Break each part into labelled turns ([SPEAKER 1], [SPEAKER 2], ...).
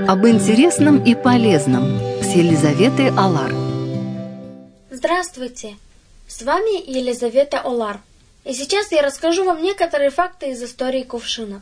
[SPEAKER 1] Об интересном и полезном с Елизаветой Олар.
[SPEAKER 2] Здравствуйте! С вами Елизавета Олар. И сейчас я расскажу вам некоторые факты из истории кувшинов.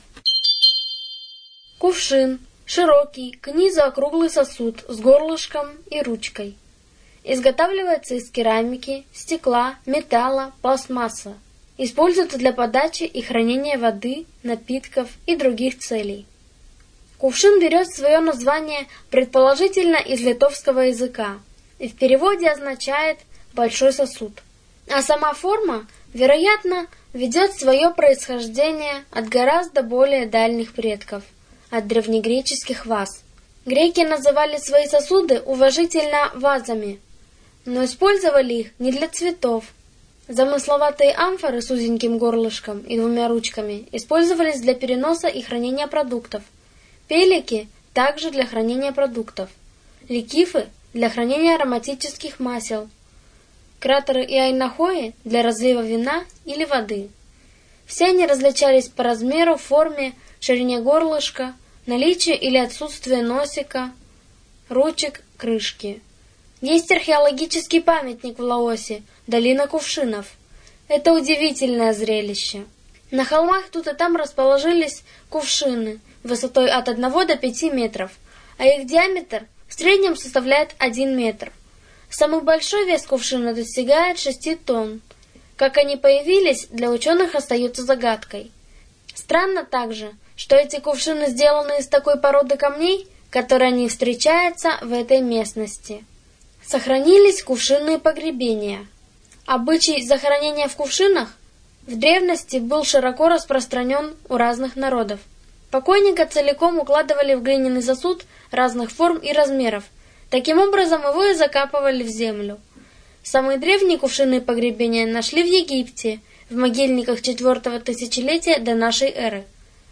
[SPEAKER 2] Кувшин – широкий, к низу округлый сосуд с горлышком и ручкой. Изготавливается из керамики, стекла, металла, пластмассы. Используется для подачи и хранения воды, напитков и других целей. Кувшин берет свое название предположительно из литовского языка и в переводе означает «большой сосуд». А сама форма, вероятно, ведет свое происхождение от гораздо более дальних предков, от древнегреческих ваз. Греки называли свои сосуды уважительно вазами, но использовали их не для цветов. Замысловатые амфоры с узеньким горлышком и двумя ручками использовались для переноса и хранения продуктов. Пелики также для хранения продуктов. Ликифы для хранения ароматических масел. Кратеры и айнахои для разлива вина или воды. Все они различались по размеру, форме, ширине горлышка, наличию или отсутствию носика, ручек, крышки. Есть археологический памятник в Лаосе, долина кувшинов. Это удивительное зрелище. На холмах тут и там расположились кувшины высотой от 1 до 5 метров, а их диаметр в среднем составляет 1 метр. Самый большой вес кувшина достигает 6 тонн. Как они появились, для ученых остается загадкой. Странно также, что эти кувшины сделаны из такой породы камней, которая не встречается в этой местности. Сохранились кувшинные погребения. Обычай захоронения в кувшинах в древности был широко распространен у разных народов. Покойника целиком укладывали в глиняный сосуд разных форм и размеров. Таким образом его и закапывали в землю. Самые древние кувшинные погребения нашли в Египте, в могильниках 4-го тысячелетия до нашей эры.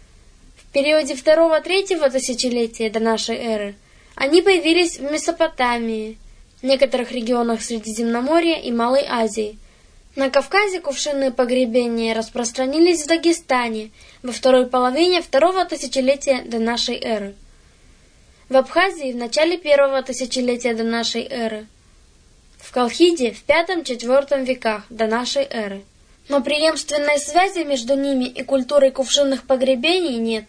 [SPEAKER 2] В периоде 2-3 тысячелетия до нашей эры они появились в Месопотамии, в некоторых регионах Средиземноморья и Малой Азии. На Кавказе кувшинные погребения распространились в Дагестане во второй половине 2-го тысячелетия до нашей эры. В Абхазии в начале 1-го тысячелетия до нашей эры. В Колхиде в 5-4 веках до нашей эры. Но преемственной связи между ними и культурой кувшинных погребений нет.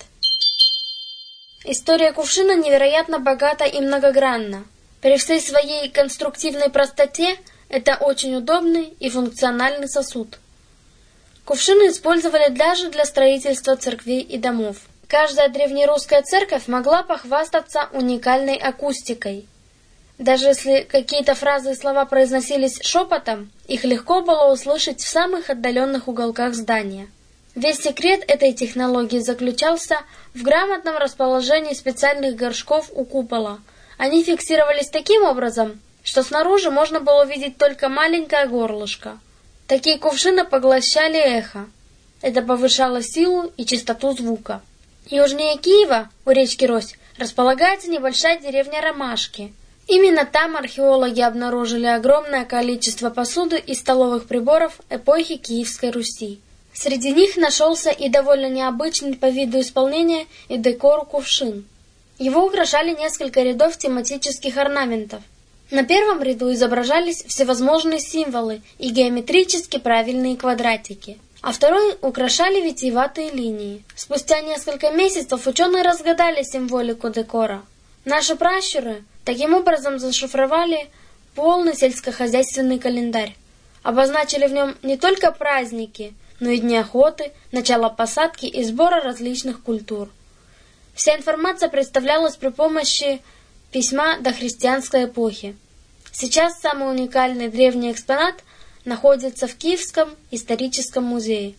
[SPEAKER 2] История кувшина невероятно богата и многогранна. При всей своей конструктивной простоте это очень удобный и функциональный сосуд. Кувшины использовали даже для строительства церквей и домов. Каждая древнерусская церковь могла похвастаться уникальной акустикой. Даже если какие-то фразы и слова произносились шепотом, их легко было услышать в самых отдаленных уголках здания. Весь секрет этой технологии заключался в грамотном расположении специальных горшков у купола. Они фиксировались таким образом, что снаружи можно было увидеть только маленькое горлышко. Такие кувшины поглощали эхо. Это повышало силу и частоту звука. Южнее Киева, у речки Рось, располагается небольшая деревня Ромашки. Именно там археологи обнаружили огромное количество посуды и столовых приборов эпохи Киевской Руси. Среди них нашелся и довольно необычный по виду исполнения и декору кувшин. Его украшали несколько рядов тематических орнаментов. На первом ряду изображались всевозможные символы и геометрически правильные квадратики, а второй украшали витиеватые линии. Спустя несколько месяцев ученые разгадали символику декора. Наши пращуры таким образом зашифровали полный сельскохозяйственный календарь. Обозначили в нем не только праздники, но и дни охоты, начало посадки и сбора различных культур. Вся информация представлялась при помощи письма дохристианской эпохи. Сейчас самый уникальный древний экспонат находится в Киевском историческом музее.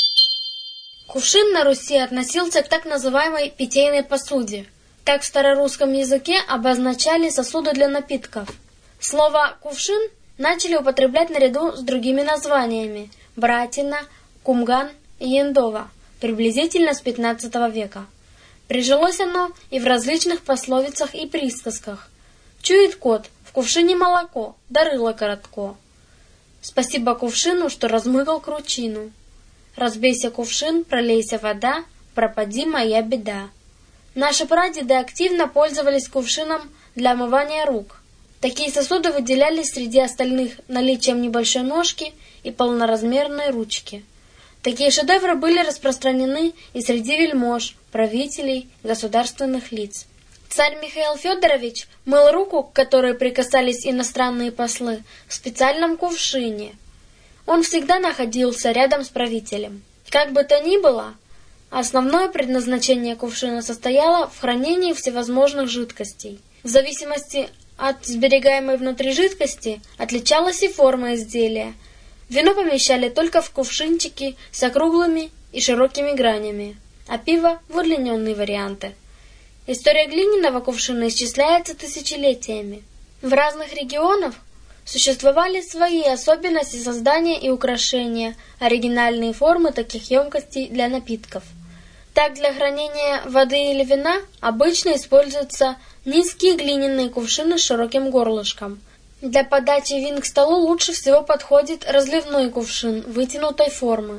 [SPEAKER 2] Кувшин на Руси относился к так называемой питейной посуде. Так в старорусском языке обозначали сосуды для напитков. Слово «кувшин» начали употреблять наряду с другими названиями – братина, кумган и яндова, приблизительно с 15 века. Прижилось оно и в различных пословицах и присказках. Чует кот, в кувшине молоко, да рыло коротко. Спасибо кувшину, что размыкал кручину. Разбейся кувшин, пролейся вода, пропади моя беда. Наши прадеды активно пользовались кувшином для омывания рук. Такие сосуды выделялись среди остальных наличием небольшой ножки и полноразмерной ручки. Такие шедевры были распространены и среди вельмож, правителей, государственных лиц. Царь Михаил Федорович мыл руку, к которой прикасались иностранные послы, в специальном кувшине. Он всегда находился рядом с правителем. Как бы то ни было, основное предназначение кувшина состояло в хранении всевозможных жидкостей. В зависимости от сберегаемой внутри жидкости отличалась и форма изделия. Вино помещали только в кувшинчики с округлыми и широкими гранями, а пиво в удлиненные варианты. История глиняного кувшина исчисляется тысячелетиями. В разных регионах существовали свои особенности создания и украшения, оригинальные формы таких емкостей для напитков. Так, для хранения воды или вина обычно используются низкие глиняные кувшины с широким горлышком. Для подачи вин к столу лучше всего подходит разливной кувшин вытянутой формы.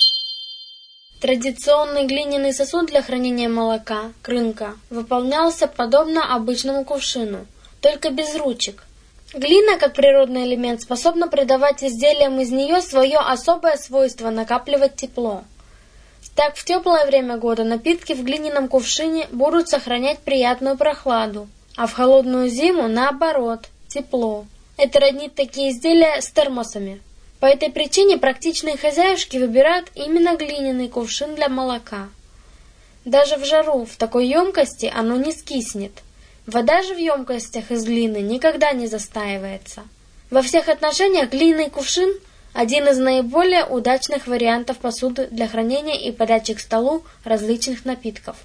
[SPEAKER 2] Традиционный глиняный сосуд для хранения молока, крынка, выполнялся подобно обычному кувшину, только без ручек. Глина, как природный элемент, способна придавать изделиям из нее свое особое свойство накапливать тепло. Так, в теплое время года напитки в глиняном кувшине будут сохранять приятную прохладу, а в холодную зиму, наоборот, тепло. Это роднит такие изделия с термосами. По этой причине практичные хозяюшки выбирают именно глиняный кувшин для молока. Даже в жару в такой емкости оно не скиснет. Вода же в емкостях из глины никогда не застаивается. Во всех отношениях глиняный кувшин – один из наиболее удачных вариантов посуды для хранения и подачи к столу различных напитков.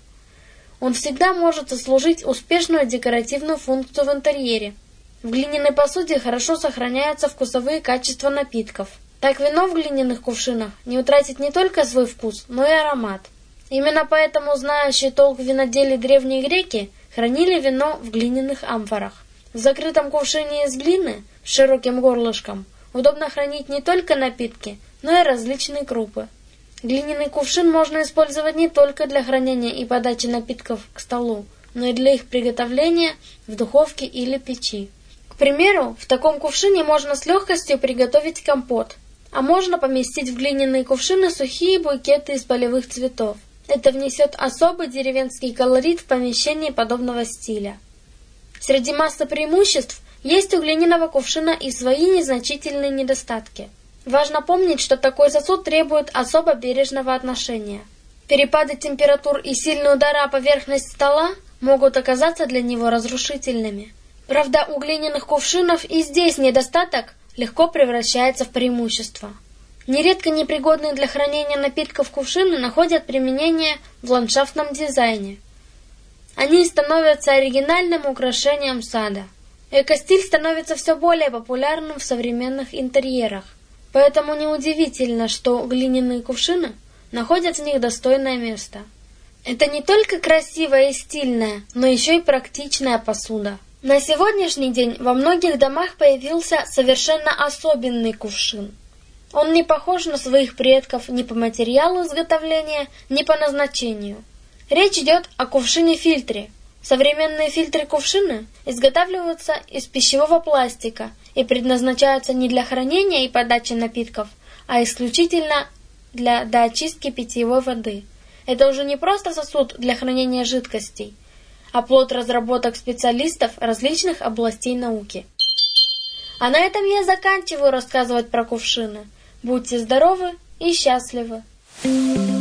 [SPEAKER 2] Он всегда может сослужить успешную декоративную функцию в интерьере. В глиняной посуде хорошо сохраняются вкусовые качества напитков. Так вино в глиняных кувшинах не утратит не только свой вкус, но и аромат. Именно поэтому знающие толк в виноделии древние греки хранили вино в глиняных амфорах. В закрытом кувшине из глины с широким горлышком удобно хранить не только напитки, но и различные крупы. Глиняный кувшин можно использовать не только для хранения и подачи напитков к столу, но и для их приготовления в духовке или печи. К примеру, в таком кувшине можно с легкостью приготовить компот, а можно поместить в глиняные кувшины сухие букеты из полевых цветов. Это внесет особый деревенский колорит в помещение подобного стиля. Среди массы преимуществ есть у глиняного кувшина и свои незначительные недостатки. Важно помнить, что такой сосуд требует особо бережного отношения. Перепады температур и сильные удары о поверхность стола могут оказаться для него разрушительными. Правда, у глиняных кувшинов и здесь недостаток легко превращается в преимущество. Нередко непригодные для хранения напитков кувшины находят применение в ландшафтном дизайне. Они становятся оригинальным украшением сада. Эко-стиль становится все более популярным в современных интерьерах. Поэтому неудивительно, что глиняные кувшины находят в них достойное место. Это не только красивая и стильная, но еще и практичная посуда. На сегодняшний день во многих домах появился совершенно особенный кувшин. Он не похож на своих предков ни по материалу изготовления, ни по назначению. Речь идет о кувшине-фильтре. Современные фильтры-кувшины изготавливаются из пищевого пластика и предназначаются не для хранения и подачи напитков, а исключительно для доочистки питьевой воды. Это уже не просто сосуд для хранения жидкостей, а плод разработок специалистов различных областей науки. А на этом я заканчиваю рассказывать про кувшины. Будьте здоровы и счастливы!